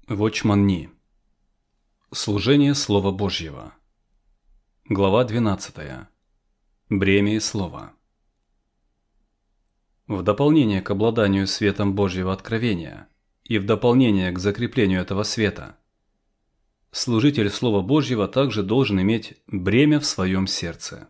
Watchman Nee. Служение Слова Божьего. Глава 12. Бремя Слова. В дополнение к обладанию светом Божьего откровения и в дополнение к закреплению этого света, служитель Слова Божьего также должен иметь бремя в своем сердце.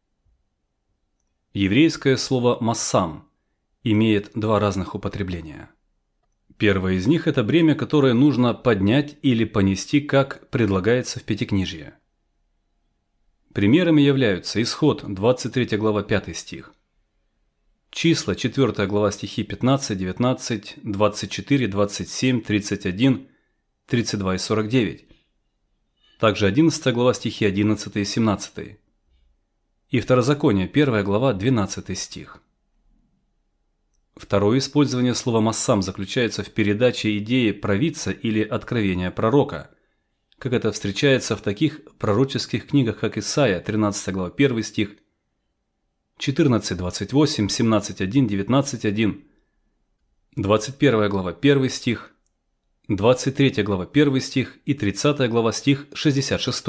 Еврейское слово «массам» имеет два разных употребления. Первое из них – это бремя, которое нужно поднять или понести, как предлагается в Пятикнижье. Примерами являются Исход, 23 глава, 5 стих. Числа, 4 глава, стихи 15, 19, 24, 27, 31, 32 и 49. Также 11 глава, стихи 11 и 17. И Второзаконие, 1 глава, 12 стих. Второе использование слова «массам» заключается в передаче идеи провидца или откровения пророка, как это встречается в таких пророческих книгах, как Исайя, 13 глава, 1 стих, 14, 28, 17, 1, 19, 1, 21 глава, 1 стих, 23 глава, 1 стих и 30 глава, стих 66.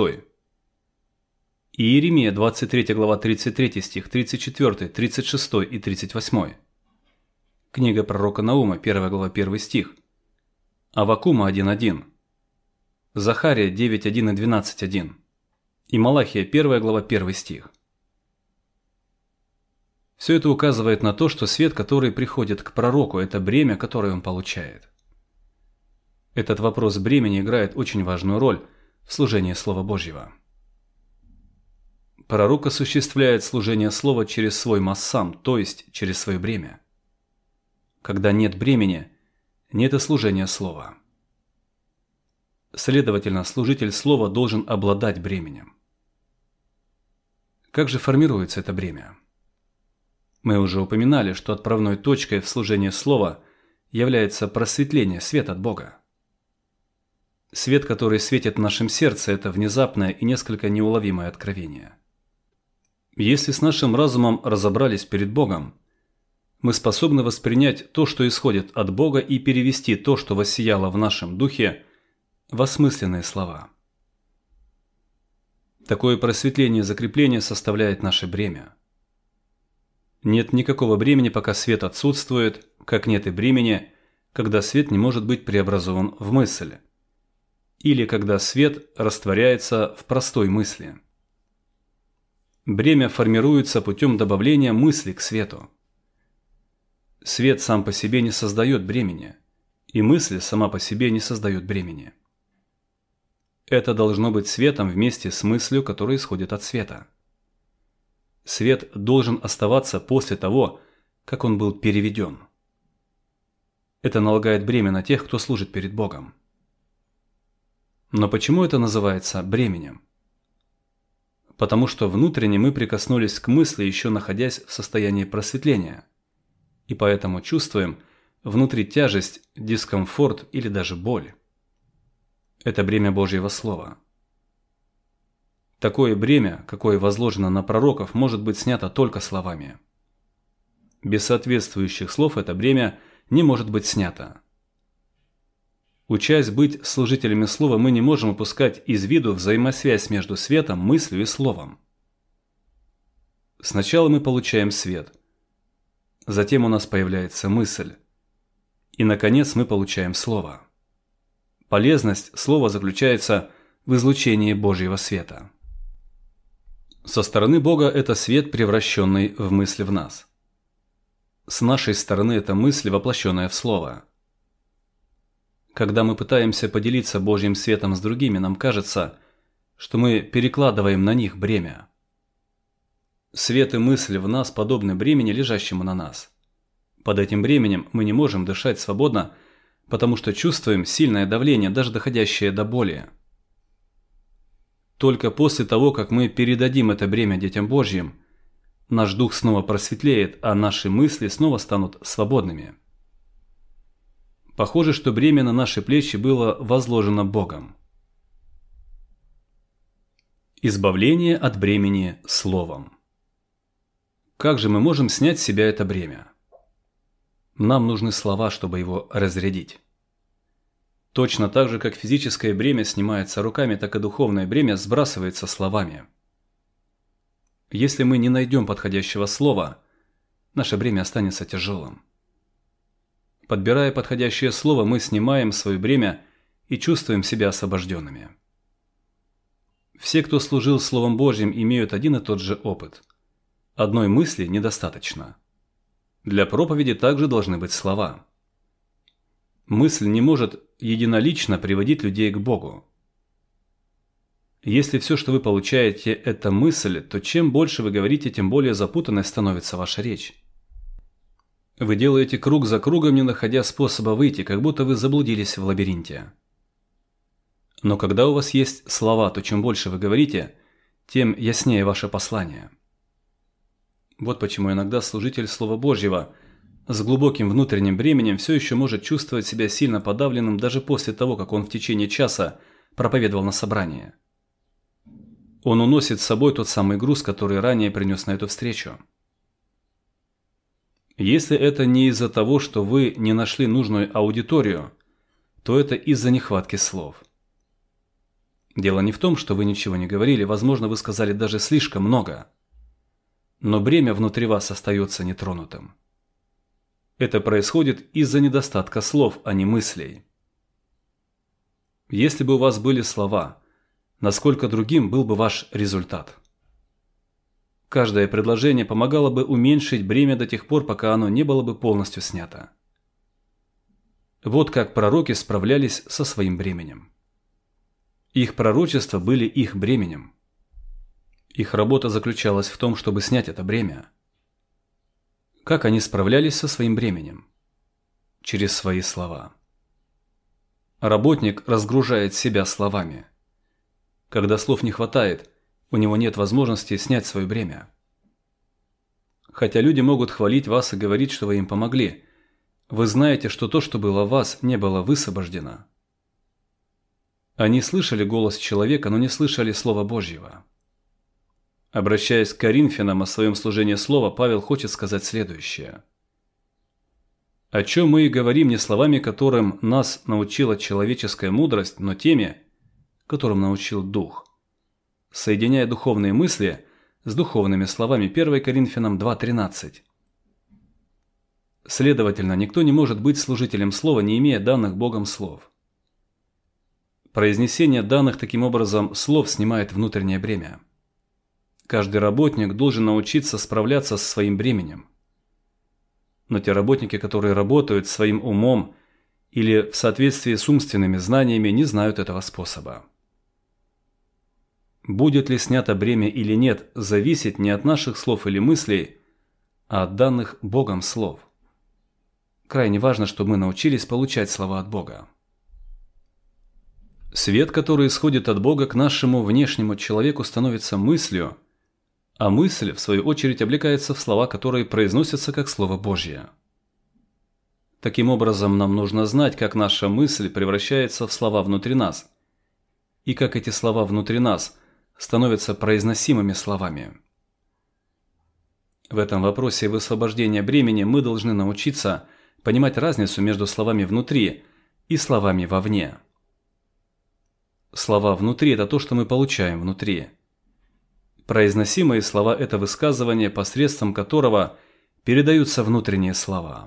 И Иеремия, 23 глава, 33 стих, 34, 36 и 38. Книга пророка Наума, 1 глава, 1 стих. Аввакума 1.1. Захария 9.1 и 12.1. И Малахия, 1 глава, 1 стих. Все это указывает на то, что свет, который приходит к пророку, это бремя, которое он получает. Этот вопрос бремени играет очень важную роль в служении Слова Божьего. Пророк осуществляет служение Слова через свой массам, то есть через свое бремя. Когда нет бремени, нет и служения Слова. Следовательно, служитель Слова должен обладать бременем. Как же формируется это бремя? Мы уже упоминали, что отправной точкой в служении Слова является просветление, свет от Бога. Свет, который светит в нашем сердце, это внезапное и несколько неуловимое откровение. Если с нашим разумом разобрались перед Богом, мы способны воспринять то, что исходит от Бога, и перевести то, что воссияло в нашем духе, в осмысленные слова. Такое просветление и закрепление составляет наше бремя. Нет никакого бремени, пока свет отсутствует, как нет и бремени, когда свет не может быть преобразован в мысль, или когда свет растворяется в простой мысли. Бремя формируется путем добавления мысли к свету. Свет сам по себе не создает бремени, и мысль сама по себе не создает бремени. Это должно быть светом вместе с мыслью, которая исходит от света. Свет должен оставаться после того, как он был переведен. Это налагает бремя на тех, кто служит перед Богом. Но почему это называется бременем? Потому что внутренне мы прикоснулись к мысли, еще находясь в состоянии просветления, и поэтому чувствуем внутри тяжесть, дискомфорт или даже боль. Это бремя Божьего Слова. Такое бремя, какое возложено на пророков, может быть снято только словами. Без соответствующих слов это бремя не может быть снято. Учась быть служителями Слова, мы не можем упускать из виду взаимосвязь между светом, мыслью и словом. Сначала мы получаем свет, затем у нас появляется мысль, и, наконец, мы получаем слово. Полезность слова заключается в излучении Божьего света. Со стороны Бога это свет, превращенный в мысль в нас. С нашей стороны это мысль, воплощенная в слово. Когда мы пытаемся поделиться Божьим светом с другими, нам кажется, что мы перекладываем на них бремя. Свет и мысль в нас подобны бремени, лежащему на нас. Под этим бременем мы не можем дышать свободно, потому что чувствуем сильное давление, даже доходящее до боли. Только после того, как мы передадим это бремя детям Божьим, наш дух снова просветлеет, а наши мысли снова станут свободными. Похоже, что бремя на наши плечи было возложено Богом. Избавление от бремени словом. Как же мы можем снять с себя это бремя? Нам нужны слова, чтобы его разрядить. Точно так же, как физическое бремя снимается руками, так и духовное бремя сбрасывается словами. Если мы не найдем подходящего слова, наше бремя останется тяжелым. Подбирая подходящее слово, мы снимаем свое бремя и чувствуем себя освобожденными. Все, кто служил Словом Божьим, имеют один и тот же опыт. Одной мысли недостаточно. Для проповеди также должны быть слова. Мысль не может единолично приводить людей к Богу. Если все, что вы получаете, это мысль, то чем больше вы говорите, тем более запутанной становится ваша речь. Вы делаете круг за кругом, не находя способа выйти, как будто вы заблудились в лабиринте. Но когда у вас есть слова, то чем больше вы говорите, тем яснее ваше послание. Вот почему иногда служитель Слова Божьего с глубоким внутренним бременем все еще может чувствовать себя сильно подавленным даже после того, как он в течение часа проповедовал на собрании. Он уносит с собой тот самый груз, который ранее принес на эту встречу. Если это не из-за того, что вы не нашли нужную аудиторию, то это из-за нехватки слов. Дело не в том, что вы ничего не говорили, возможно, вы сказали даже слишком много. Но бремя внутри вас остается нетронутым. Это происходит из-за недостатка слов, а не мыслей. Если бы у вас были слова, насколько другим был бы ваш результат? Каждое предложение помогало бы уменьшить бремя до тех пор, пока оно не было бы полностью снято. Вот как пророки справлялись со своим бременем. Их пророчества были их бременем. Их работа заключалась в том, чтобы снять это бремя. Как они справлялись со своим бременем? Через свои слова. Работник разгружает себя словами. Когда слов не хватает, у него нет возможности снять свое бремя. Хотя люди могут хвалить вас и говорить, что вы им помогли, вы знаете, что то, что было в вас, не было высвобождено. Они слышали голос человека, но не слышали Слова Божьего. Обращаясь к Коринфянам о своем служении слова, Павел хочет сказать следующее. О чем мы и говорим не словами, которым нас научила человеческая мудрость, но теми, которым научил Дух, соединяя духовные мысли с духовными словами. 1 Коринфянам 2:13. Следовательно, никто не может быть служителем слова, не имея данных Богом слов. Произнесение данных таким образом слов снимает внутреннее бремя. Каждый работник должен научиться справляться со своим бременем. Но те работники, которые работают своим умом или в соответствии с умственными знаниями, не знают этого способа. Будет ли снято бремя или нет, зависит не от наших слов или мыслей, а от данных Богом слов. Крайне важно, чтобы мы научились получать слова от Бога. Свет, который исходит от Бога к нашему внешнему человеку, становится мыслью, а мысль, в свою очередь, облекается в слова, которые произносятся как Слово Божье. Таким образом, нам нужно знать, как наша мысль превращается в слова внутри нас, и как эти слова внутри нас становятся произносимыми словами. В этом вопросе высвобождения бремени мы должны научиться понимать разницу между словами внутри и словами вовне. Слова внутри – это то, что мы получаем внутри. Произносимые слова – это высказывание, посредством которого передаются внутренние слова.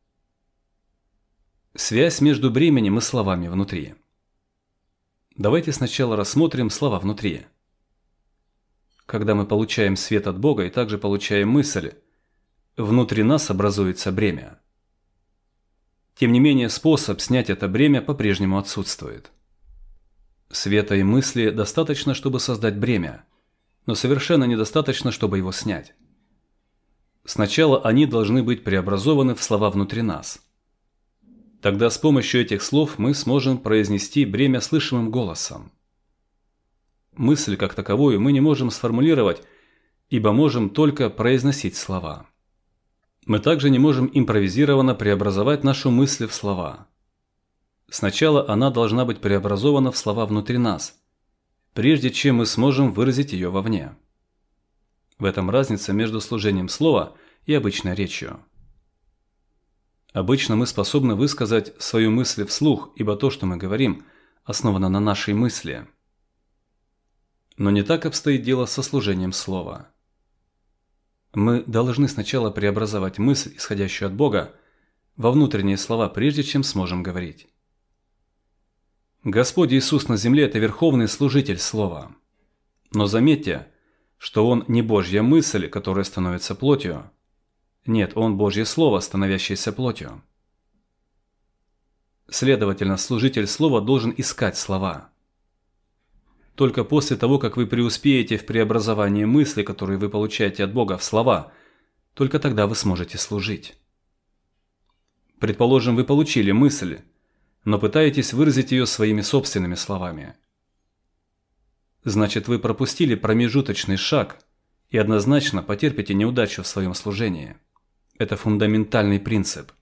Связь между бременем и словами внутри. Давайте сначала рассмотрим слова внутри. Когда мы получаем свет от Бога и также получаем мысль, внутри нас образуется бремя. Тем не менее, способ снять это бремя по-прежнему отсутствует. Света и мысли достаточно, чтобы создать бремя, но совершенно недостаточно, чтобы его снять. Сначала они должны быть преобразованы в слова внутри нас. Тогда с помощью этих слов мы сможем произнести бремя слышимым голосом. Мысль как таковую мы не можем сформулировать, ибо можем только произносить слова. Мы также не можем импровизированно преобразовать нашу мысль в слова. Сначала она должна быть преобразована в слова внутри нас, прежде чем мы сможем выразить ее вовне. В этом разница между служением слова и обычной речью. Обычно мы способны высказать свою мысль вслух, ибо то, что мы говорим, основано на нашей мысли. Но не так обстоит дело со служением слова. Мы должны сначала преобразовать мысль, исходящую от Бога, во внутренние слова, прежде чем сможем говорить. Господь Иисус на земле – это верховный служитель слова. Но заметьте, что Он не Божья мысль, которая становится плотью. Нет, Он Божье Слово, становящееся плотью. Следовательно, служитель слова должен искать слова. Только после того, как вы преуспеете в преобразовании мысли, которые вы получаете от Бога, в слова, только тогда вы сможете служить. Предположим, вы получили мысль, но пытаетесь выразить ее своими собственными словами. Значит, вы пропустили промежуточный шаг и однозначно потерпите неудачу в своем служении. Это фундаментальный принцип.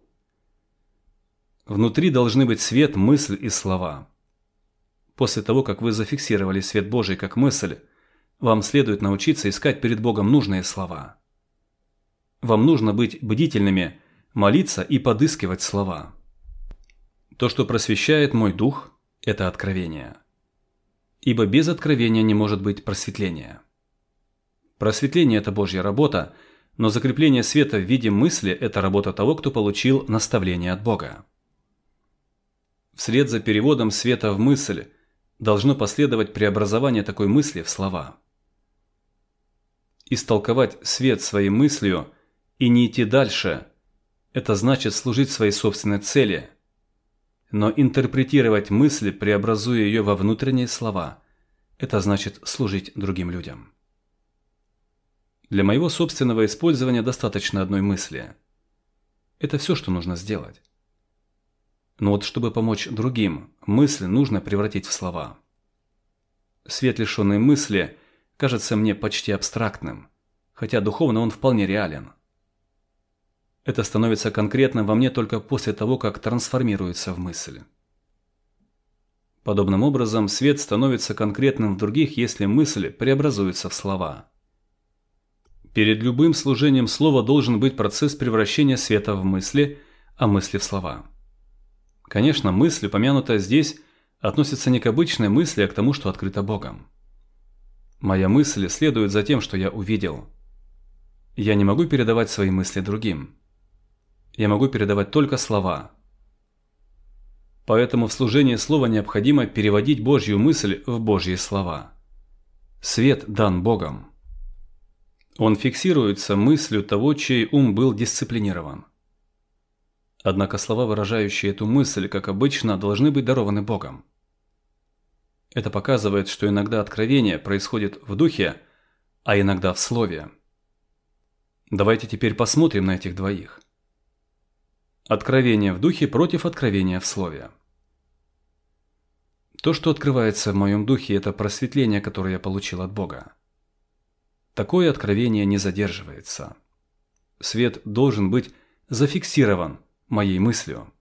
Внутри должны быть свет, мысль и слова. После того, как вы зафиксировали свет Божий как мысль, вам следует научиться искать перед Богом нужные слова. Вам нужно быть бдительными, молиться и подыскивать слова. То, что просвещает мой дух, это откровение. Ибо без откровения не может быть просветления. Просветление – это Божья работа, но закрепление света в виде мысли – это работа того, кто получил наставление от Бога. Вслед за переводом света в мысль должно последовать преобразование такой мысли в слова. Истолковать свет своей мыслью и не идти дальше – это значит служить своей собственной цели, но интерпретировать мысль, преобразуя ее во внутренние слова – это значит служить другим людям. Для моего собственного использования достаточно одной мысли. Это все, что нужно сделать. Но вот чтобы помочь другим, мысль нужно превратить в слова. Свет, лишенный мысли, кажется мне почти абстрактным, хотя духовно он вполне реален. Это становится конкретным во мне только после того, как трансформируется в мысль. Подобным образом, свет становится конкретным в других, если мысль преобразуется в слова. Перед любым служением слова должен быть процесс превращения света в мысли, а мысли в слова. Конечно, мысль, упомянутая здесь, относится не к обычной мысли, а к тому, что открыто Богом. Моя мысль следует за тем, что я увидел. Я не могу передавать свои мысли другим. Я могу передавать только слова. Поэтому в служении слова необходимо переводить Божью мысль в Божьи слова. Свет дан Богом. Он фиксируется мыслью того, чей ум был дисциплинирован. Однако слова, выражающие эту мысль, как обычно, должны быть дарованы Богом. Это показывает, что иногда откровение происходит в духе, а иногда в слове. Давайте теперь посмотрим на этих двоих. Откровение в духе против откровения в слове. То, что открывается в моем духе, это просветление, которое я получил от Бога. Такое откровение не задерживается. Свет должен быть зафиксирован моей мыслью.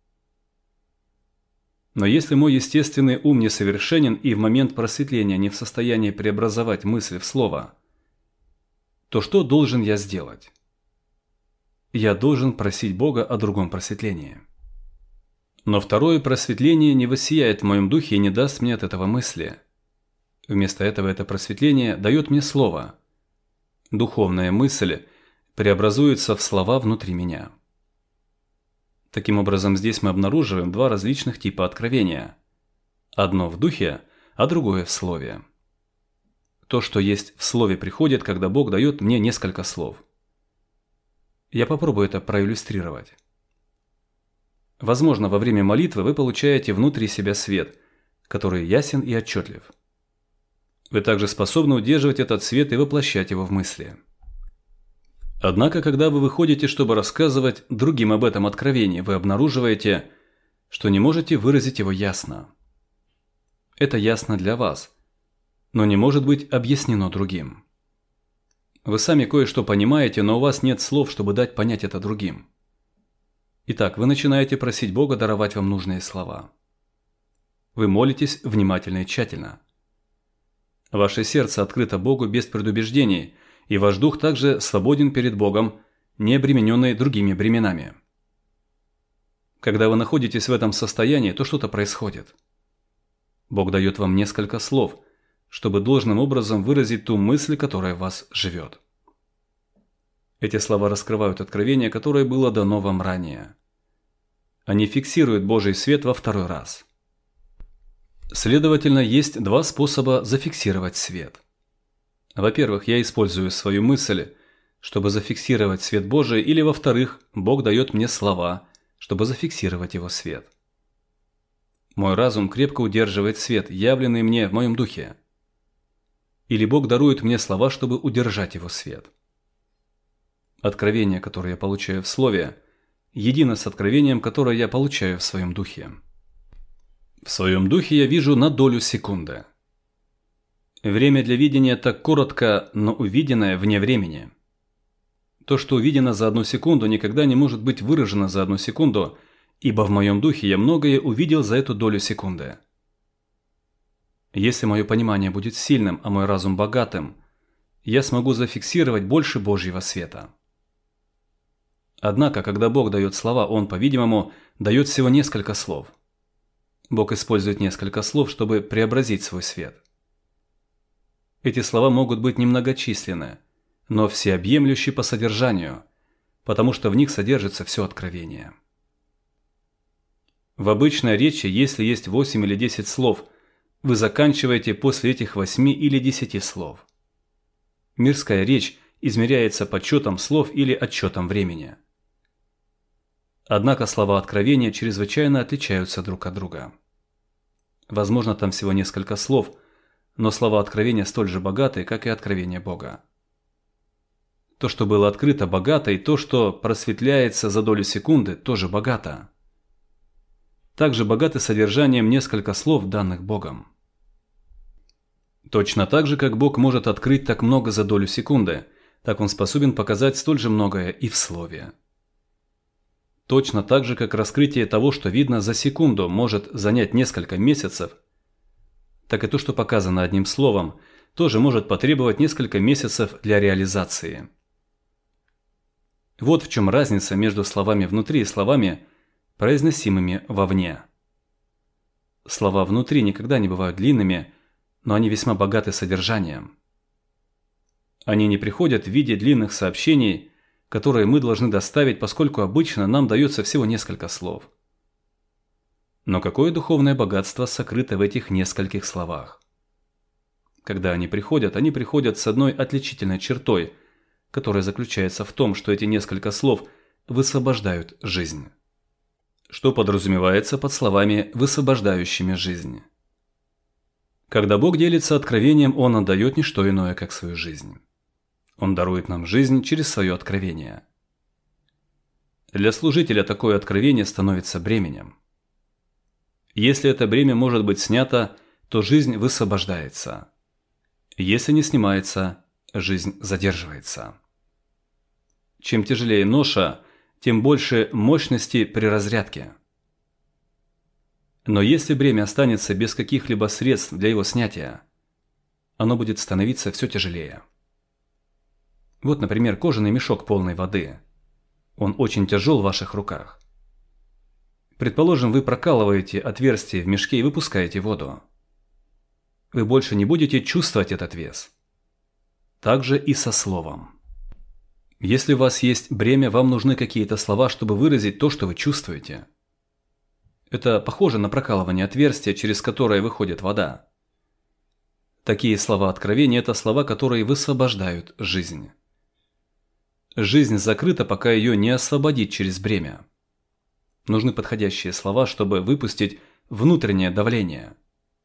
Но если мой естественный ум несовершенен и в момент просветления не в состоянии преобразовать мысль в слово, то что должен я сделать? Я должен просить Бога о другом просветлении. Но второе просветление не воссияет в моем духе и не даст мне от этого мысли. Вместо этого это просветление дает мне слово. Духовная мысль преобразуется в слова внутри меня. Таким образом, здесь мы обнаруживаем два различных типа откровения. Одно в духе, а другое в слове. То, что есть в слове, приходит, когда Бог дает мне несколько слов. Я попробую это проиллюстрировать. Возможно, во время молитвы вы получаете внутри себя свет, который ясен и отчетлив. Вы также способны удерживать этот свет и воплощать его в мысли. Однако, когда вы выходите, чтобы рассказывать другим об этом откровении, вы обнаруживаете, что не можете выразить его ясно. Это ясно для вас, но не может быть объяснено другим. Вы сами кое-что понимаете, но у вас нет слов, чтобы дать понять это другим. Итак, вы начинаете просить Бога даровать вам нужные слова. Вы молитесь внимательно и тщательно. Ваше сердце открыто Богу без предубеждений, и ваш дух также свободен перед Богом, не обремененный другими бременами. Когда вы находитесь в этом состоянии, то что-то происходит. Бог дает вам несколько слов, чтобы должным образом выразить ту мысль, которая в вас живет. Эти слова раскрывают откровение, которое было дано вам ранее. Они фиксируют Божий свет во второй раз. Следовательно, есть два способа зафиксировать свет. Во-первых, я использую свою мысль, чтобы зафиксировать свет Божий, или во-вторых, Бог дает мне слова, чтобы зафиксировать его свет. Мой разум крепко удерживает свет, явленный мне в моем духе. Или Бог дарует мне слова, чтобы удержать его свет. Откровение, которое я получаю в Слове, едино с откровением, которое я получаю в своем духе. В своем духе я вижу на долю секунды. Время для видения так коротко, но увиденное вне времени. То, что увидено за 1 секунду, никогда не может быть выражено за 1 секунду, ибо в моем духе я многое увидел за эту долю секунды. Если мое понимание будет сильным, а мой разум богатым, я смогу зафиксировать больше Божьего света. Однако, когда Бог дает слова, Он, по-видимому, дает всего несколько слов. Бог использует несколько слов, чтобы преобразить свой свет. Эти слова могут быть немногочисленны, но всеобъемлющи по содержанию, потому что в них содержится все откровение. В обычной речи, если есть 8 или 10 слов, вы заканчиваете после этих 8 или 10 слов. Мирская речь измеряется подсчетом слов или отсчетом времени. Однако слова откровения чрезвычайно отличаются друг от друга. Возможно, там всего несколько слов, но слова откровения столь же богаты, как и откровение Бога. То, что было открыто, богато, и то, что просветляется за долю секунды, тоже богато. Также богаты содержанием несколько слов, данных Богом. Точно так же, как Бог может открыть так много за долю секунды, так Он способен показать столь же многое и в Слове. Точно так же, как раскрытие того, что видно за секунду, может занять несколько месяцев, так и то, что показано одним словом, тоже может потребовать несколько месяцев для реализации. Вот в чем разница между словами внутри и словами, произносимыми вовне. Слова внутри никогда не бывают длинными, но они весьма богаты содержанием. Они не приходят в виде длинных сообщений, которые мы должны доставить, поскольку обычно нам дается всего несколько слов. Но какое духовное богатство сокрыто в этих нескольких словах? Когда они приходят с одной отличительной чертой, которая заключается в том, что эти несколько слов высвобождают жизнь. Что подразумевается под словами «высвобождающими жизнь»? Когда Бог делится откровением, Он отдает не что иное, как свою жизнь. Он дарует нам жизнь через свое откровение. Для служителя такое откровение становится бременем. Если это бремя может быть снято, то жизнь высвобождается. Если не снимается, жизнь задерживается. Чем тяжелее ноша, тем больше мощности при разрядке. Но если бремя останется без каких-либо средств для его снятия, оно будет становиться все тяжелее. Вот, например, кожаный мешок полной воды. Он очень тяжел в ваших руках. Предположим, вы прокалываете отверстие в мешке и выпускаете воду. Вы больше не будете чувствовать этот вес. Так же и со словом. Если у вас есть бремя, вам нужны какие-то слова, чтобы выразить то, что вы чувствуете. Это похоже на прокалывание отверстия, через которое выходит вода. Такие слова откровения – это слова, которые высвобождают жизнь. Жизнь закрыта, пока ее не освободить через бремя. Нужны подходящие слова, чтобы выпустить внутреннее давление.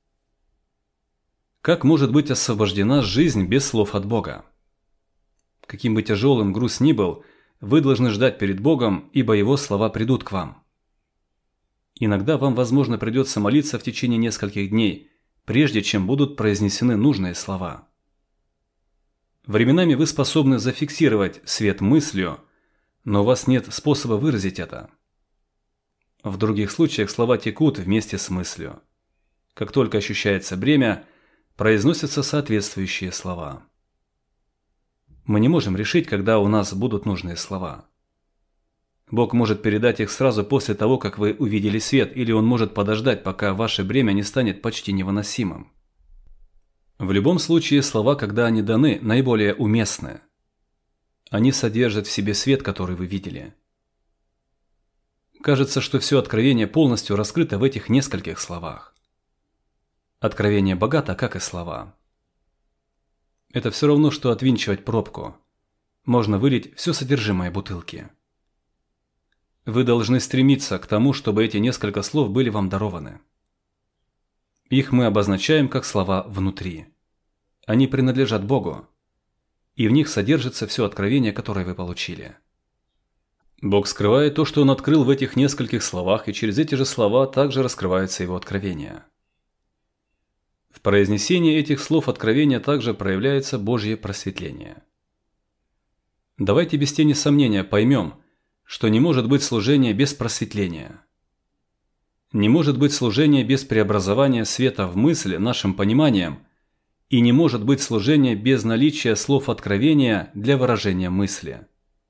Как может быть освобождена жизнь без слов от Бога? Каким бы тяжелым груз ни был, вы должны ждать перед Богом, ибо Его слова придут к вам. Иногда вам, возможно, придется молиться в течение нескольких дней, прежде чем будут произнесены нужные слова. Временами вы способны зафиксировать свет мыслью, но у вас нет способа выразить это. В других случаях слова текут вместе с мыслью. Как только ощущается бремя, произносятся соответствующие слова. Мы не можем решить, когда у нас будут нужные слова. Бог может передать их сразу после того, как вы увидели свет, или Он может подождать, пока ваше бремя не станет почти невыносимым. В любом случае, слова, когда они даны, наиболее уместны. Они содержат в себе свет, который вы видели. Кажется, что все откровение полностью раскрыто в этих нескольких словах. Откровение богато, как и слова. Это все равно, что отвинчивать пробку. Можно вылить все содержимое бутылки. Вы должны стремиться к тому, чтобы эти несколько слов были вам дарованы. Их мы обозначаем как слова «внутри». Они принадлежат Богу, и в них содержится все откровение, которое вы получили. Бог скрывает то, что Он открыл в этих нескольких словах, и через эти же слова также раскрывается Его откровение. В произнесении этих слов откровения также проявляется Божье просветление. Давайте без тени сомнения поймем, что не может быть служения без просветления. Не может быть служения без преобразования света в мысли нашим пониманием, и не может быть служения без наличия слов откровения для выражения мысли.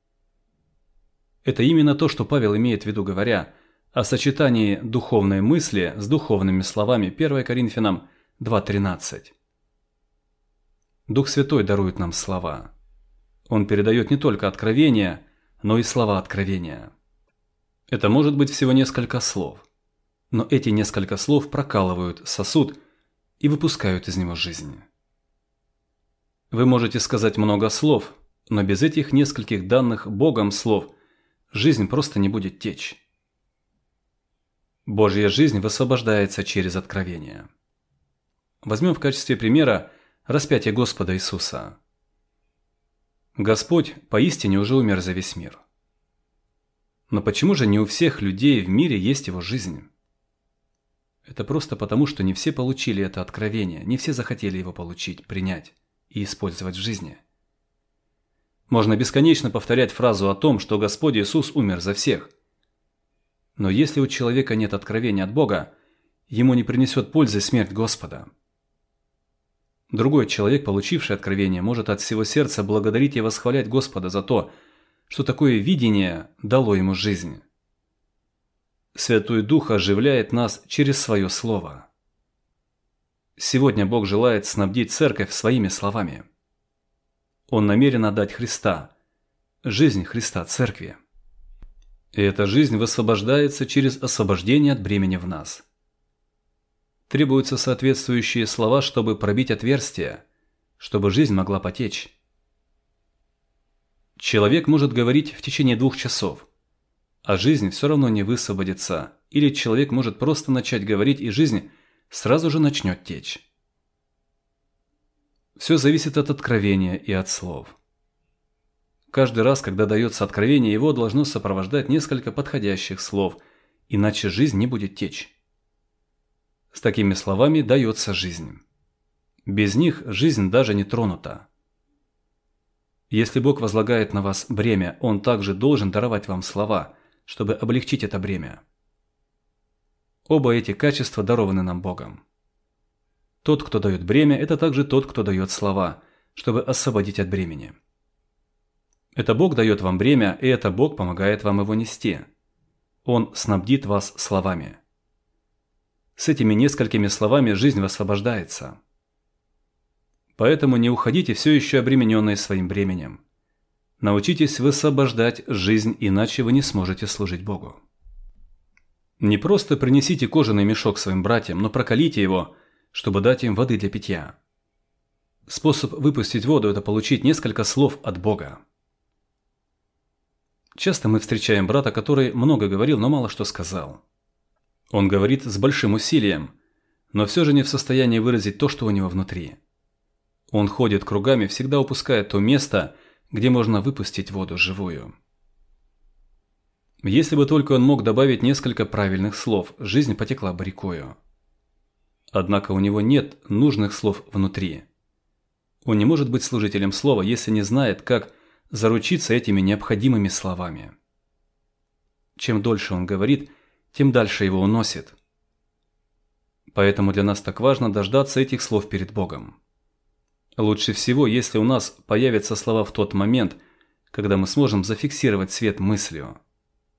Это именно то, что Павел имеет в виду, говоря о сочетании духовной мысли с духовными словами. 1 Коринфянам 2:13. Дух Святой дарует нам слова. Он передает не только откровения, но и слова откровения. Это может быть всего несколько слов, но эти несколько слов прокалывают сосуд и выпускают из него жизнь. Вы можете сказать много слов, но без этих нескольких данных Богом слов жизнь просто не будет течь. Божья жизнь высвобождается через откровение. Возьмем в качестве примера распятие Господа Иисуса. Господь поистине уже умер за весь мир. Но почему же не у всех людей в мире есть Его жизнь? Это просто потому, что не все получили это откровение, не все захотели его получить, принять и использовать в жизни. Можно бесконечно повторять фразу о том, что Господь Иисус умер за всех. Но если у человека нет откровения от Бога, ему не принесет пользы смерть Господа. Другой человек, получивший откровение, может от всего сердца благодарить и восхвалять Господа за то, что такое видение дало ему жизнь. Святой Дух оживляет нас через свое Слово. Сегодня Бог желает снабдить церковь своими словами. Он намерен отдать Христа, жизнь Христа церкви. И эта жизнь высвобождается через освобождение от бремени в нас. Требуются соответствующие слова, чтобы пробить отверстие, чтобы жизнь могла потечь. Человек может говорить в течение 2 часов, а жизнь все равно не высвободится, или человек может просто начать говорить, и жизнь сразу же начнет течь. Все зависит от откровения и от слов. Каждый раз, когда дается откровение, его должно сопровождать несколько подходящих слов, иначе жизнь не будет течь. С такими словами дается жизнь. Без них жизнь даже не тронута. Если Бог возлагает на вас бремя, Он также должен даровать вам слова, чтобы облегчить это бремя. Оба эти качества дарованы нам Богом. Тот, кто дает бремя, это также тот, кто дает слова, чтобы освободить от бремени. Это Бог дает вам бремя, и это Бог помогает вам его нести. Он снабдит вас словами. С этими несколькими словами жизнь высвобождается. Поэтому не уходите все еще обремененные своим бременем. Научитесь высвобождать жизнь, иначе вы не сможете служить Богу. Не просто принесите кожаный мешок своим братьям, но прокалите его, чтобы дать им воды для питья. Способ выпустить воду – это получить несколько слов от Бога. Часто мы встречаем брата, который много говорил, но мало что сказал. Он говорит с большим усилием, но все же не в состоянии выразить то, что у него внутри. Он ходит кругами, всегда упуская то место, где можно выпустить воду живую. Если бы только он мог добавить несколько правильных слов, жизнь потекла бы рекою. Однако у него нет нужных слов внутри. Он не может быть служителем слова, если не знает, как заручиться этими необходимыми словами. Чем дольше он говорит, тем дальше его уносит. Поэтому для нас так важно дождаться этих слов перед Богом. Лучше всего, если у нас появятся слова в тот момент, когда мы сможем зафиксировать свет мыслью.